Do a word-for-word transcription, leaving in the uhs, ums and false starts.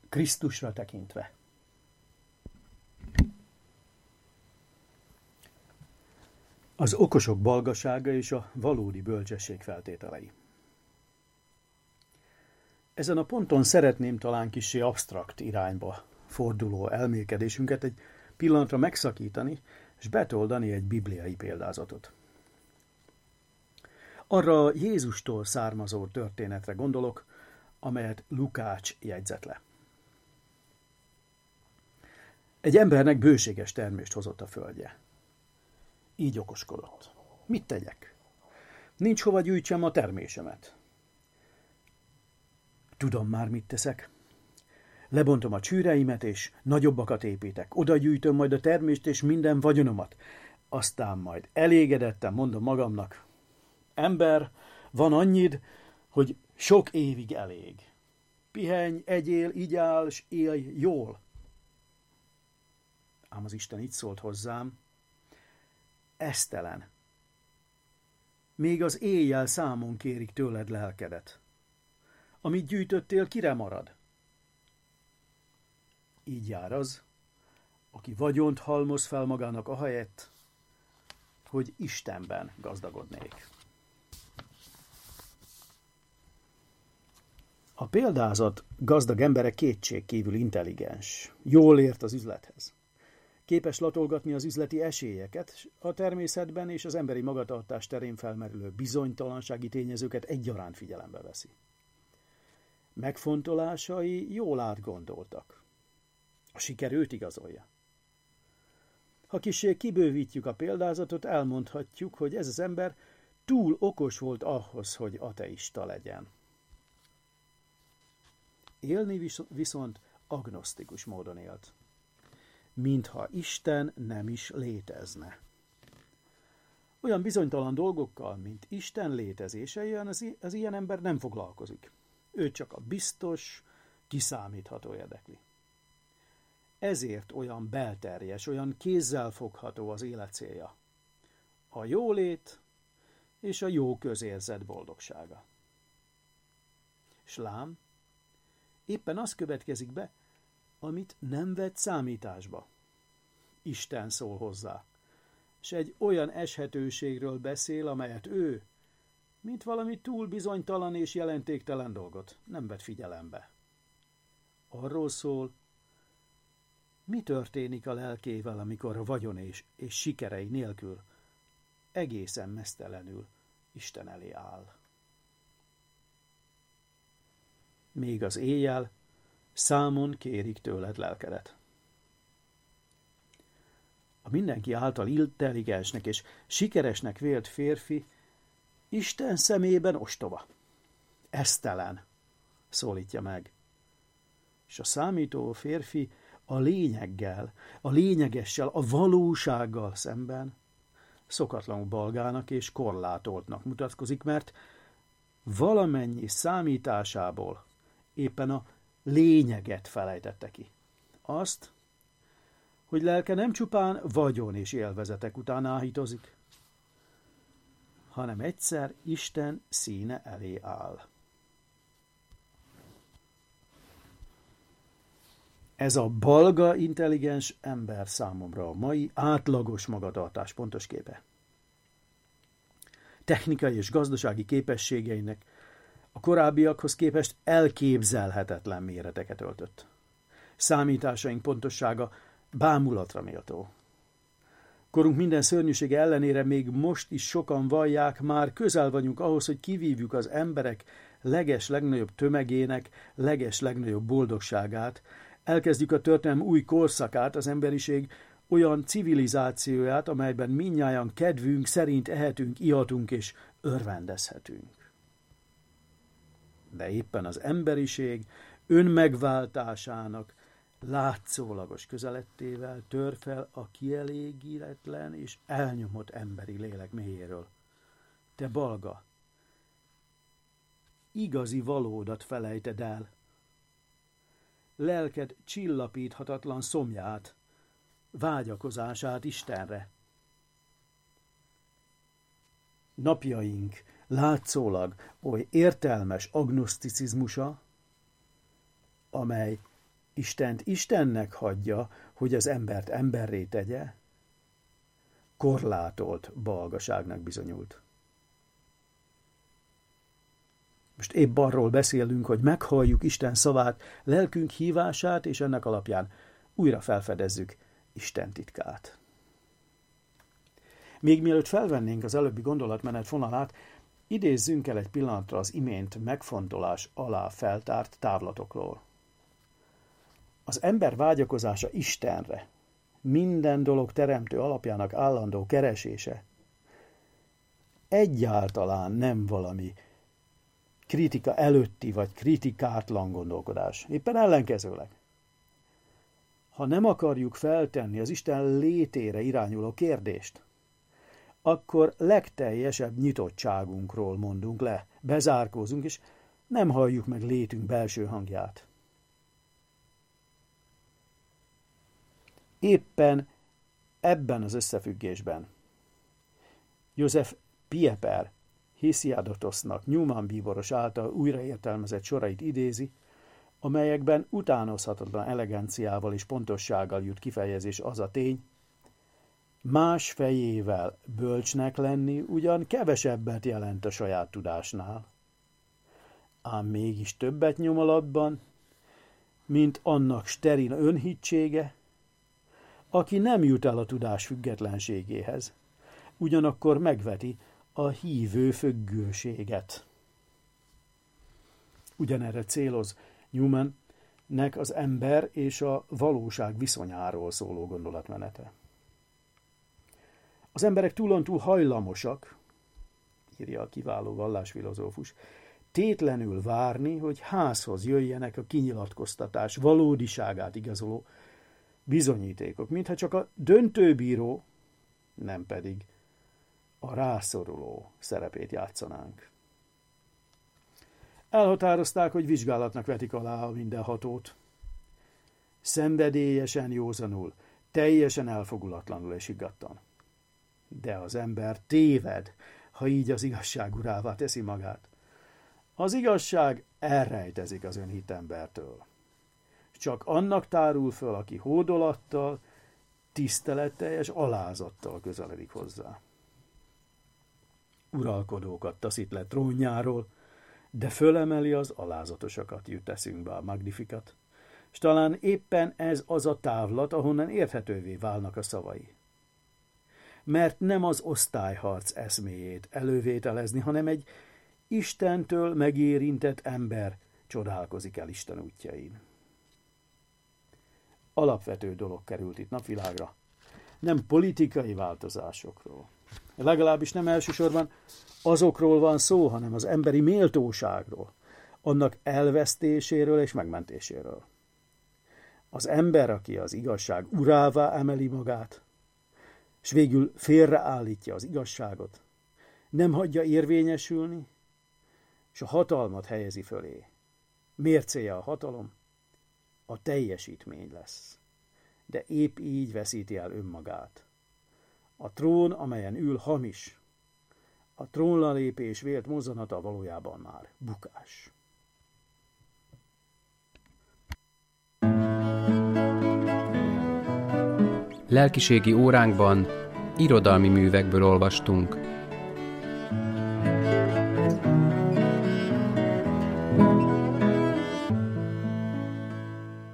Krisztusra tekintve. Az okosok balgasága és a valódi bölcsesség feltételei. Ezen a ponton szeretném talán kissé absztrakt irányba forduló elmélkedésünket egy pillanatra megszakítani, és betoldani egy bibliai példázatot. Arra Jézustól származó történetre gondolok, amelyet Lukács jegyzett le. Egy embernek bőséges termést hozott a földje. Így okoskodott. Mit tegyek? Nincs hova gyűjtsem a termésemet. Tudom már, mit teszek. Lebontom a csűreimet, és nagyobbakat építek. Oda gyűjtöm majd a termést és minden vagyonomat. Aztán majd elégedetten mondom magamnak, ember, van annyid, hogy sok évig elég. Pihenj, egyél, igyál, s élj jól. Ám az Isten így szólt hozzám, esztelen. Még az éjjel számon kérik tőled lelkedet. Amit gyűjtöttél, kire marad? Így jár az, aki vagyont halmoz fel magának ahelyett, hogy Istenben gazdagodnék. A példázat gazdag embere kétségkívül intelligens, jól ért az üzlethez. Képes latolgatni az üzleti esélyeket, a természetben és az emberi magatartás terén felmerülő bizonytalansági tényezőket egyaránt figyelembe veszi. Megfontolásai jól átgondoltak. A siker őt igazolja. Ha kissé kibővítjük a példázatot, elmondhatjuk, hogy ez az ember túl okos volt ahhoz, hogy ateista legyen. Élni viszont agnosztikus módon élt. Mintha Isten nem is létezne. Olyan bizonytalan dolgokkal, mint Isten létezése, az, az ilyen ember nem foglalkozik. Ő csak a biztos, kiszámítható érdekli. Ezért olyan belterjes, olyan kézzelfogható az élet célja. A jólét és a jó közérzet boldogsága. S lám, éppen az következik be, amit nem vett számításba. Isten szól hozzá, és egy olyan eshetőségről beszél, amelyet ő, mint valami túl bizonytalan és jelentéktelen dolgot nem vett figyelembe. Arról szól, mi történik a lelkével, amikor a vagyon és, és sikerei nélkül egészen meztelenül Isten elé áll. Még az éjjel számon kérik tőled lelkedet. A mindenki által intelligensnek és sikeresnek vélt férfi Isten szemében ostoba, esztelen, szólítja meg. És a számító férfi a lényeggel, a lényegessel, a valósággal szemben szokatlanul balgának és korlátoltnak mutatkozik, mert valamennyi számításából éppen a lényeget felejtette ki. Azt, hogy lelke nem csupán vagyon és élvezetek után áhítozik, hanem egyszer Isten színe elé áll. Ez a balga, intelligens ember számomra a mai átlagos magatartás pontos képe. Technikai és gazdasági képességeinek a korábbiakhoz képest elképzelhetetlen méreteket öltött. Számításaink pontossága bámulatra méltó. Korunk minden szörnyűsége ellenére még most is sokan vallják, már közel vagyunk ahhoz, hogy kivívjuk az emberek leges legnagyobb tömegének leges legnagyobb boldogságát, elkezdjük a történelem új korszakát, az emberiség olyan civilizációját, amelyben mindnyájan kedvünk szerint ehetünk, ihatunk és örvendezhetünk. De éppen az emberiség önmegváltásának látszólagos közelettével tör fel a kielégítetlen és elnyomott emberi lélek mélyéről. Te balga, igazi valódat felejted el, lelked csillapíthatatlan szomját, vágyakozását Istenre. Napjaink látszólag oly értelmes agnoszticizmusa, amely Istent Istennek hagyja, hogy az embert emberré tegye, korlátolt balgaságnak bizonyult. Most épp arról beszélünk, hogy meghalljuk Isten szavát, lelkünk hívását, és ennek alapján újra felfedezzük Isten titkát. Még mielőtt felvennénk az előbbi gondolatmenet fonalát, idézzünk el egy pillanatra az imént megfontolás alá feltárt távlatokról. Az ember vágyakozása Istenre, minden dolog teremtő alapjának állandó keresése egyáltalán nem valami kritika előtti vagy kritikátlan gondolkodás. Éppen ellenkezőleg. Ha nem akarjuk feltenni az Isten létére irányuló kérdést, akkor legteljesebb nyitottságunkról mondunk le, bezárkózunk, és nem halljuk meg létünk belső hangját. Éppen ebben az összefüggésben József Pieper Hesiodotosnak Newman bíboros által újraértelmezett sorait idézi, amelyekben utánozhatatlan eleganciával és pontossággal jut kifejezés az a tény, más fejével bölcsnek lenni ugyan kevesebbet jelent a saját tudásnál, ám mégis többet nyom alatban, mint annak steril önhittsége, aki nem jut el a tudás függetlenségéhez, ugyanakkor megveti a hívő függőséget. Ugyanerre céloz Newmannek az ember és a valóság viszonyáról szóló gondolatmenete. Az emberek túlontúl hajlamosak, írja a kiváló vallásfilozófus, tétlenül várni, hogy házhoz jöjjenek a kinyilatkoztatás valódiságát igazoló bizonyítékok, mintha csak a döntőbíró, nem pedig a rászoruló szerepét játszanánk. Elhatározták, hogy vizsgálatnak vetik alá a mindenhatót. Szenvedélyesen józanul, teljesen elfogulatlanul és higgadtan. De az ember téved, ha így az igazság urává teszi magát. Az igazság elrejtezik az önhit embertől. Csak annak tárul föl, aki hódolattal, tiszteletteljes alázattal közeledik hozzá. Uralkodókat taszít le trónjáról, de fölemeli az alázatosakat, jut eszünkbe a Magnificat, és talán éppen ez az a távlat, ahonnan érthetővé válnak a szavai. Mert nem az osztályharc eszméjét elővételezni, hanem egy Istentől megérintett ember csodálkozik el Isten útjain. Alapvető dolog került itt napvilágra. Nem politikai változásokról. Legalábbis nem elsősorban azokról van szó, hanem az emberi méltóságról, annak elvesztéséről és megmentéséről. Az ember, aki az igazság urává emeli magát, és végül félreállítja az igazságot, nem hagyja érvényesülni, és a hatalmat helyezi fölé. Mércéje a hatalom? A teljesítmény lesz. De épp így veszíti el önmagát. A trón, amelyen ül, hamis. A trónra lépés vélt mozzanata valójában már bukás. Lelkiségi óránkban irodalmi művekből olvastunk.